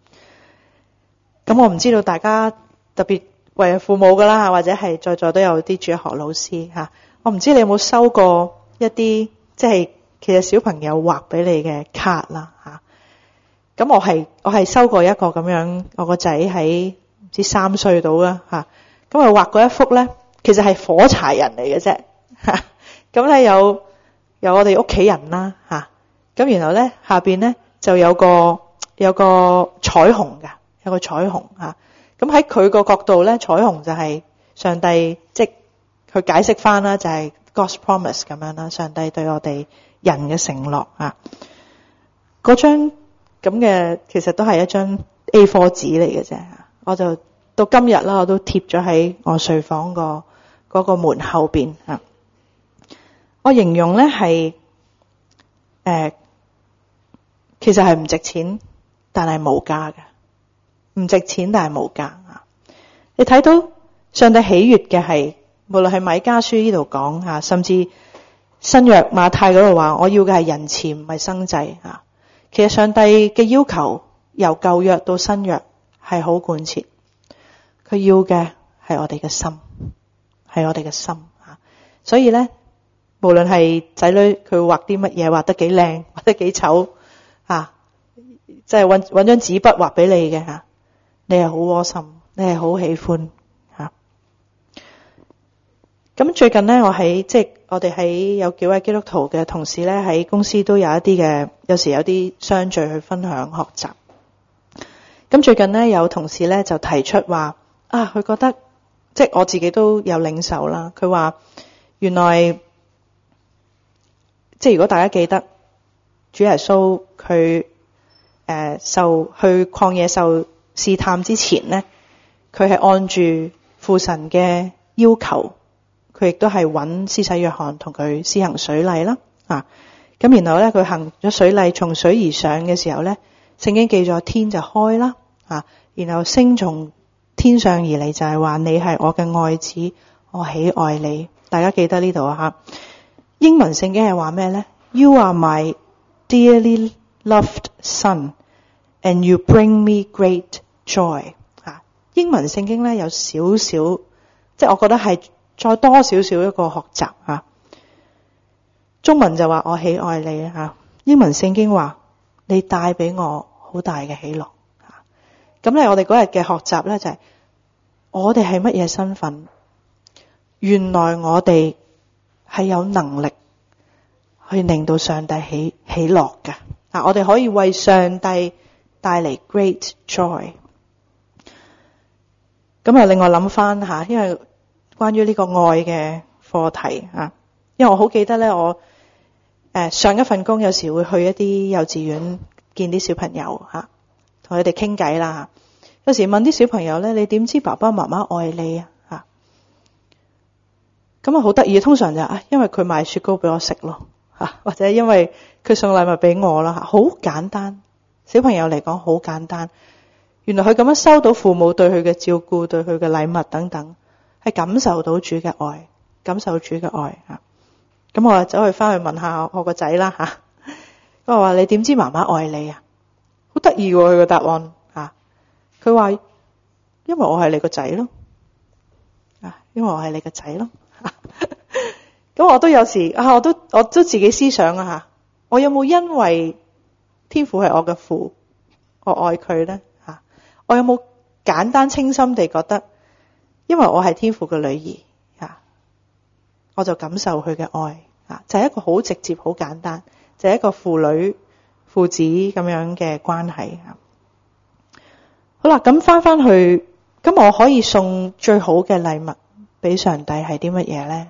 A: 咁我唔知道大家特別為人父母噶啦，或者係在座都有啲主學老師吓，我唔知你有冇收過一啲即係其實小朋友畫俾你嘅卡啦吓。咁我係收過一個咁樣，我個仔喺唔知3歲到啦吓，咁啊畫過一幅咧，其實係火柴人嚟嘅啫吓。咁咧有我哋屋企人啦吓，咁然後咧下邊咧就有個彩虹㗎，有個彩虹吓。咁喺佢個角度咧，彩虹就係上帝，即係佢解釋翻啦，就係 God's promise 咁樣啦，上帝對我哋人嘅承諾啊。嗰張咁嘅其實都係一張 A4 紙嚟嘅啫，我就到今日啦，我都貼咗喺我睡房嗰個門後邊啊。我形容咧係其實係唔值錢，但係無價嘅。唔值錢但係無價啊！你睇到上帝喜悅嘅係，無論係米迦書呢度講啊，甚至新約馬太嗰度話，我要嘅係人前唔係生祭啊。其實上帝嘅要求由舊約到新約係好貫徹，佢要嘅係我哋嘅心，係我哋嘅心啊。所以咧，無論係仔女佢畫啲乜嘢，畫得幾靚，畫得幾醜啊，即係搵張紙筆畫俾你嘅吓。你係好窩心，你係好喜歡吓。咁最近呢，我哋喺有幾位基督徒嘅同事咧，喺公司都有時有啲相聚去分享學習。咁最近呢，有同事咧就提出話佢覺得即係我自己都有領受啦。佢話原來即係如果大家記得主耶穌佢去曠野受試探之前呢，佢係按住父神嘅要求，佢亦都係揾施洗約翰同佢施行水禮啦啊。咁然後咧，佢行咗水禮，從水而上嘅時候咧，聖經記載天就開啦啊，然後聲從天上而嚟，就係話你係我嘅愛子，我喜愛你。大家記得呢度啊吓。英文聖經係話咩咧？ You are my dearly loved son, and you bring me great joy。英文聖經咧有少少，即係我覺得係再多少少一個學習吓。中文就話我喜愛你吓，英文聖經話你帶俾我好大嘅喜樂。咁咧，我哋嗰日嘅學習咧就係我哋係乜嘢身份？原來我哋係有能力去令到上帝喜樂嘅。我哋可以為上帝帶嚟 great joy。咁另外諗翻吓，因為關於呢個愛嘅課題啊，因為我好記得咧，我上一份工有時會去一啲幼稚園見啲小朋友吓，同佢哋傾偈啦。有時問啲小朋友咧，你點知爸爸媽媽愛你啊？吓，咁啊好得意，通常就因為佢買雪糕俾我食咯，吓，或者因為佢送禮物俾我啦，吓，好簡單。小朋友嚟講好簡單，原來佢咁樣收到父母對佢嘅照顧、對佢嘅禮物等等，係感受到主嘅愛，感受主嘅愛吓。咁我就走去翻去問下我個仔啦吓，我話你點知媽媽愛你啊？好得意喎佢個答案吓，佢話因為我係你個仔咯，因為我係你個仔咯。咁我都有時我都自己思想啊吓，我有冇因為天父係我嘅父，我愛佢咧吓？我有冇簡單清心地覺得，因為我係天父嘅女兒吓，我就感受佢嘅愛啊？就係一個好直接、好簡單，就係一個父女、父子咁樣嘅關係啊。好啦，咁翻去，咁我可以送最好嘅禮物俾上帝係啲乜嘢咧？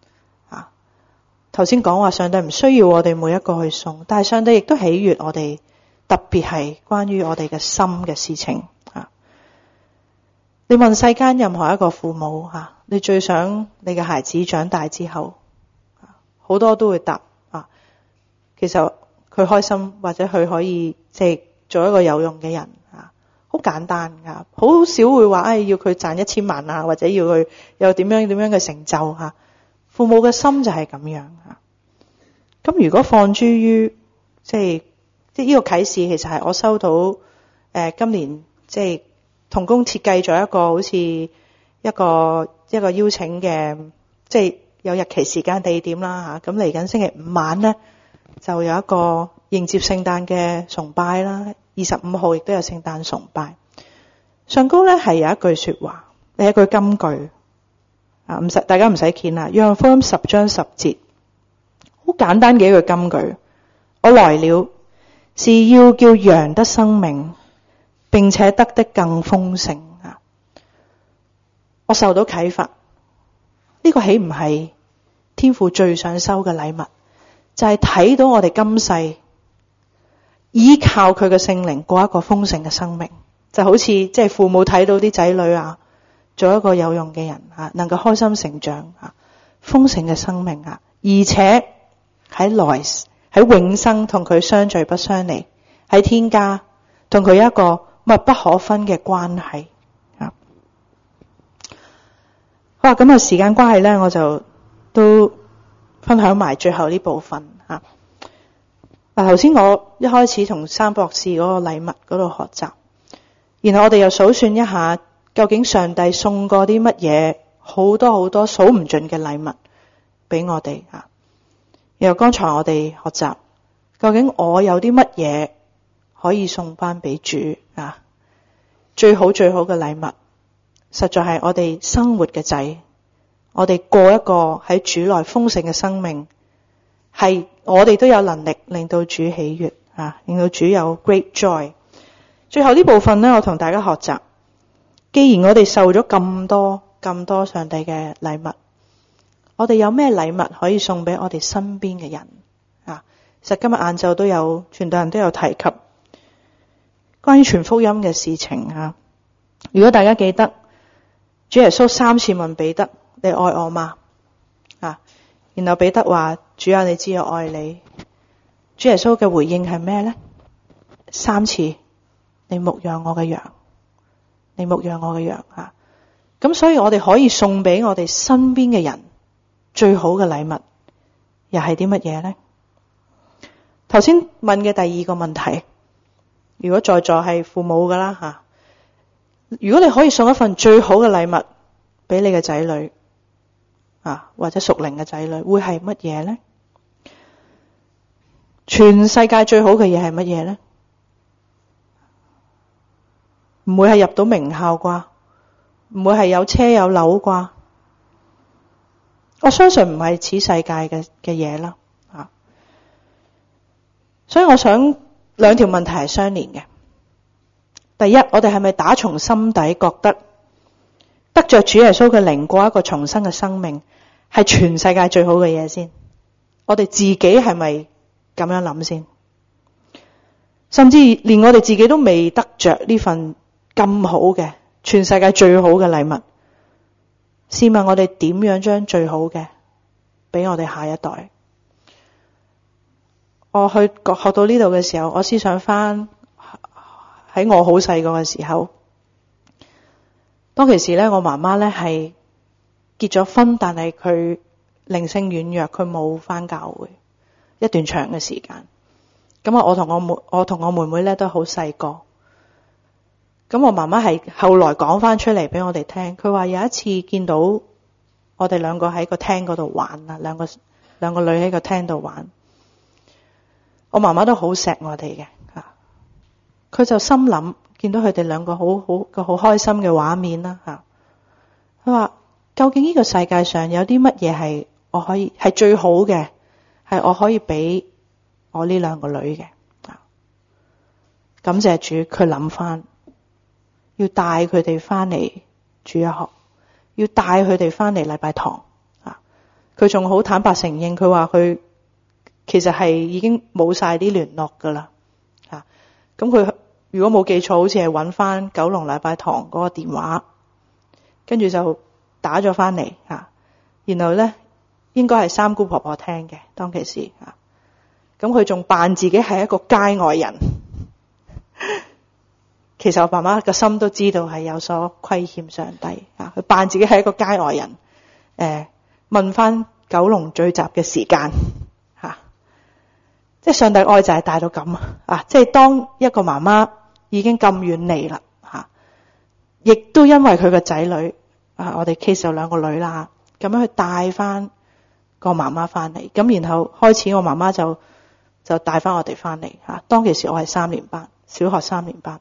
A: 頭先講話上帝唔需要我哋每一個去送，但係上帝亦都喜悅我哋，特別係關於我哋嘅心嘅事情啊。你問世間任何一個父母你最想你嘅孩子長大之後，好多都會答其實佢開心，或者佢可以即係做一個有用嘅人好簡單噶，好少會話要佢賺1000萬或者要佢有點樣嘅成就父母嘅心就係咁樣。咁如果放諸於即係呢個啟示，其實係我收到今年即係同工設計咗一個好似一個邀請嘅，即係有日期、時間、地點啦咁嚟緊星期5晚咧，就有一個迎接聖誕嘅崇拜啦。25號亦都有聖誕崇拜。上高咧係有一句說話，係一句金句大家唔使見啦。約翰福音10章10節，好簡單嘅一句金句。我來了，是要叫羊得生命，並且得的更豐盛我受到啟發，呢個豈唔係天父最想收嘅禮物？就係睇到我哋今世依靠佢嘅聖靈過一個豐盛嘅生命，就好似即係父母睇到啲仔女做一個有用嘅人能夠開心成長豐盛嘅生命而且喺永生同佢相聚不相離，喺天家同佢一個密不可分嘅關係好啦，咁時間關係咧，我就都分享埋最後呢部分頭先我一開始同三博士嗰個禮物嗰度學習，然後我哋又數算一下，究竟上帝送過啲乜嘢好多好多數唔盡嘅禮物俾我哋然後剛才我哋學習，究竟我有啲乜嘢可以送翻俾主最好最好嘅禮物，實在係我哋生活嘅仔，我哋過一個喺主內豐盛嘅生命，係我哋都有能力令到主喜悅令到主有 great joy。最後呢部分呢，我同大家學習，既然我哋受咗咁多上帝嘅禮物，我哋有咩禮物可以送俾我哋身邊嘅人其實今日晏晝都有傳道人都有提及關於傳福音嘅事情如果大家記得，主耶穌3次問彼得：你愛我嗎？然後彼得話：主啊，你知我愛你。主耶穌嘅回應係咩呢？3次，你牧養我嘅羊，你牧養我嘅羊咁所以我哋可以送俾我哋身邊嘅人最好嘅禮物，又係啲乜嘢呢？頭先問嘅第2個問題，如果在座係父母噶啦如果你可以送一份最好嘅禮物俾你嘅仔女或者屬靈嘅仔女，會係乜嘢呢？全世界最好嘅嘢係乜嘢呢？唔會係入到名校啩？唔會係有車有樓啩？我相信唔係此世界嘅嘢啦所以我想2條問題係相連嘅。第一，我哋係咪打從心底覺得得着主耶穌嘅靈過一個重生嘅生命係全世界最好嘅嘢先？ 我哋自己係咪咁樣諗先？甚至連我哋自己都未得着呢份咁好嘅全世界最好嘅禮物，試問我哋點樣將最好嘅俾我哋下一代？我去學到呢度嘅時候，我思想翻喺我好細個嘅時候，當其時咧，我媽媽咧係結咗婚，但係佢靈性軟弱，佢冇返教會一段長嘅時間。咁啊，我同我妹妹咧都好細個。咁我媽媽係後來講翻出嚟俾我哋聽，佢話有一次見到我哋兩個喺個廳嗰度玩啦，兩個女喺個廳度玩。我媽媽都好錫我哋嘅，佢就心諗見到佢哋兩個好開心嘅畫面啦，佢話究竟呢個世界上有啲乜嘢係我可以係最好嘅，係我可以俾我呢兩個女嘅。感謝主，佢諗翻要帶佢哋翻嚟主日學，要帶佢哋翻嚟禮拜堂。佢仲好坦白承認，佢話佢其實係已經冇晒啲聯絡噶啦。咁佢如果冇記錯，好似係揾翻九龍禮拜堂嗰個電話，跟住就打咗翻嚟。然後咧應該係三姑婆婆聽嘅當其時。咁佢仲扮自己係一個街外人。其實我爸媽個心都知道係有所虧欠上帝。佢扮自己係一個街外人。問翻九龍聚集嘅時間。即係上帝愛就係大到咁啊！即係當一個媽媽已經咁遠離啦，亦都因為佢個仔女我哋 case 有兩個女啦，咁樣去帶翻個媽媽翻嚟，咁然後開始我媽媽就帶翻我哋翻嚟。當其時我係3年班，小學3年班。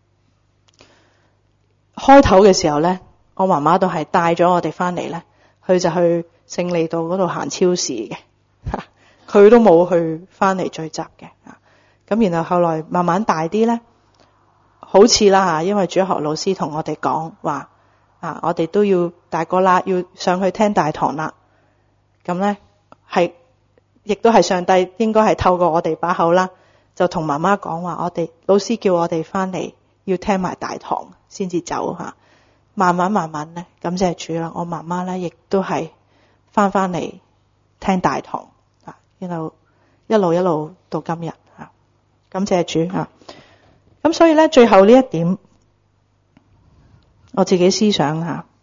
A: 開頭嘅時候咧，我媽媽都係帶咗我哋翻嚟咧，佢就去勝利道嗰度行超市嘅。佢都冇去翻嚟聚集嘅。咁然後後來慢慢大啲咧，好似啦因為主學老師同我哋講話我哋都要大個啦，要上去聽大堂啦。咁咧係亦都係上帝應該係透過我哋把口啦，就同媽媽講話，我哋老師叫我哋翻嚟要聽埋大堂先至走。慢慢咧，感謝主啦，我媽媽咧亦都係翻嚟聽大堂。然後一路到今日。感謝主。咁所以咧，最後呢一點我自己思想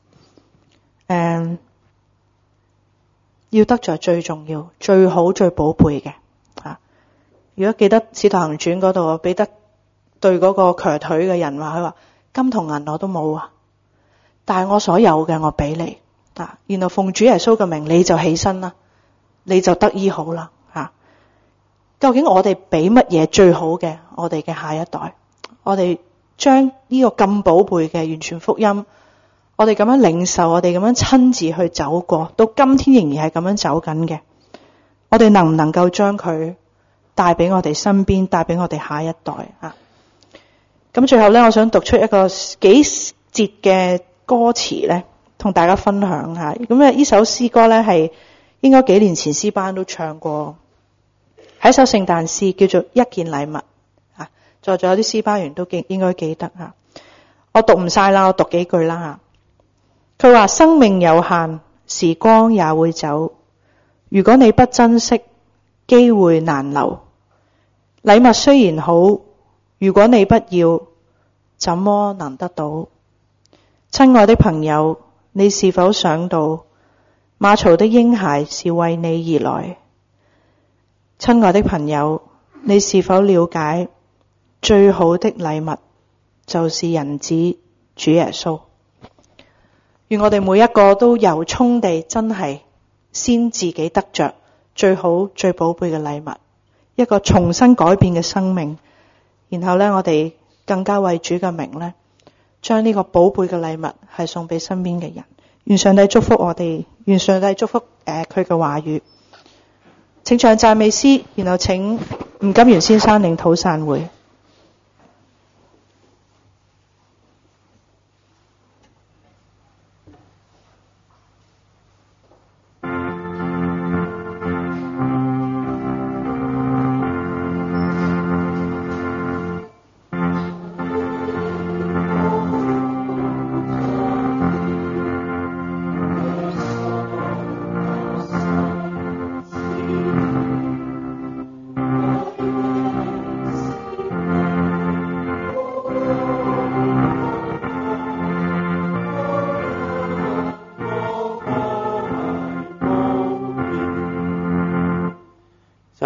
A: 要得着最重要最好最寶貝嘅。如果記得使徒行傳嗰度，彼得對嗰個瘸腿嘅人話，佢話金同銀我都冇但係我所有嘅我俾你。然後奉主耶穌嘅名，你就起身啦，你就得醫好啦。究竟我哋俾乜嘢最好嘅我哋嘅下一代？我哋將呢個咁寶貝嘅完全福音，我哋咁樣領受，我哋咁樣親自去走過，到今天仍然係咁樣走緊嘅，我哋能唔能夠將佢帶俾我哋身邊，帶俾我哋下一代？咁最後咧，我想讀出一個幾節嘅歌詞咧，同大家分享下。咁呢首詩歌咧係應該幾年前詩班都唱過，係一首聖誕詩，叫做《一件禮物》。在座有啲詩班員都應該記得。我讀唔晒啦，我讀幾句啦。佢話生命有限，時光也會走，如果你不珍惜，機會難留。禮物雖然好，如果你不要，怎麼能得到？親愛的朋友，你是否想到馬槽的嬰孩是為你而來？親愛的朋友，你是否了解最好的禮物就是人子主耶穌？願我哋每一個都由衷地真係先自己得着最好最寶貝嘅禮物，一個重新改變嘅生命。然後呢，我哋更加為主嘅名呢，將呢個寶貝嘅禮物係送俾身邊嘅人。願上帝祝福我哋，願上帝祝福佢嘅話語。請唱讚美詩，然後請吳金元先生領禱散會。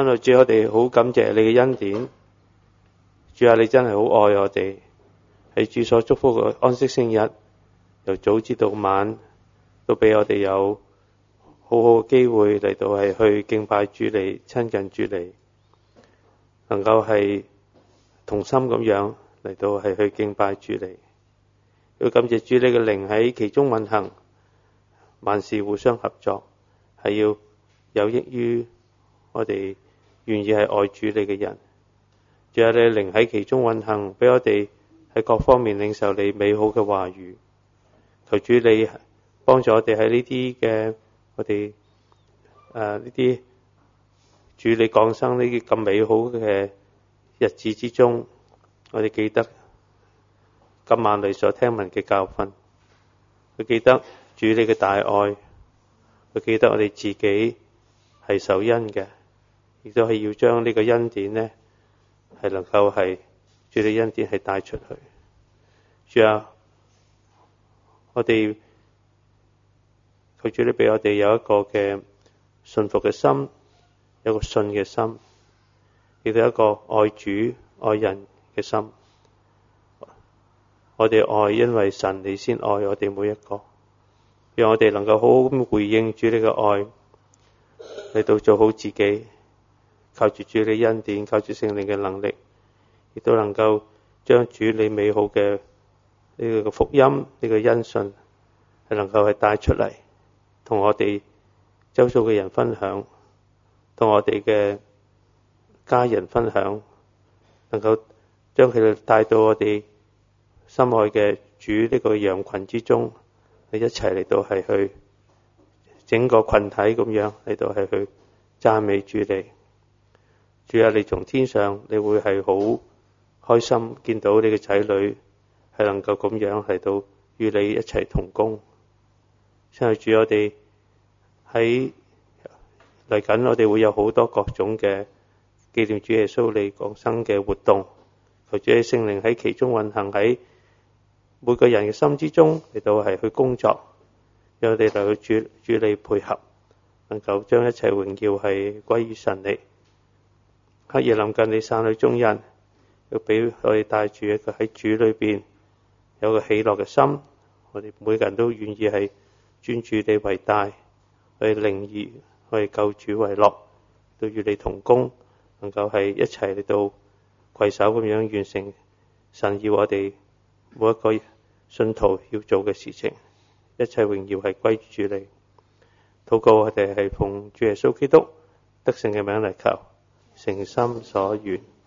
B: 親愛主，我哋好感謝你嘅恩典。主啊，你真係好愛我哋，係主所祝福嘅安息聖日，由早至到晚都俾我哋有好好嘅機會嚟到係去敬拜主你，親近主你，能夠係同心咁樣嚟到係去敬拜主你。要感謝主你嘅靈喺其中運行，萬事互相合作，係要有益於我哋願意係愛主你嘅人。主啊，你嘅靈喺其中運行，俾我哋喺各方面領受你美好嘅話語。求主你幫助我哋喺呢啲嘅我哋呢啲主你降生呢啲咁美好嘅日子之中，我哋記得今晚你所聽聞嘅教訓，佢記得主你嘅大愛，佢記得我哋自己係受恩嘅，亦都係要將呢個恩典呢係能夠係主你恩典係帶出去。主啊，我哋求主你俾我哋有一個嘅信服嘅心，有一個信嘅心，亦都有一個愛主愛人嘅心。我哋愛，因為神你先愛我哋每一個，讓我哋能夠好好咁回應主你嘅愛，嚟到做好自己，靠住主你恩典，靠住聖靈嘅能力，亦都能夠將主你美好嘅呢個福音，呢個恩信係能夠係帶出嚟，同我哋周遭嘅人分享，同我哋嘅家人分享，能夠將佢哋帶到我哋心愛嘅主呢個羊群之中，你一齊嚟到係去整個群體咁樣嚟到係去讚美主你。主啊，你從天上你會係好開心見到你嘅仔女係能夠咁樣嚟到與你一齊同工。親愛主，我哋喺嚟緊，我哋會有好多各種嘅紀念主耶穌你降生嘅活動，求主嘅聖靈喺其中運行，喺每個人嘅心之中嚟到係去工作，讓我哋嚟去主你配合，能夠將一切榮耀係歸於神你。黑夜臨近，你散去眾人，要俾我哋帶住一個喺主裏邊有個喜樂嘅心，我哋每個人都願意係尊主你為大，我哋靈意，我哋救主為樂，都與你同工，能夠係一齊嚟到攜手咁樣完成神要我哋每一個信徒要做嘅事情，一切榮耀係歸主你。禱告我哋係奉主耶穌基督得勝嘅名嚟求，誠心所願。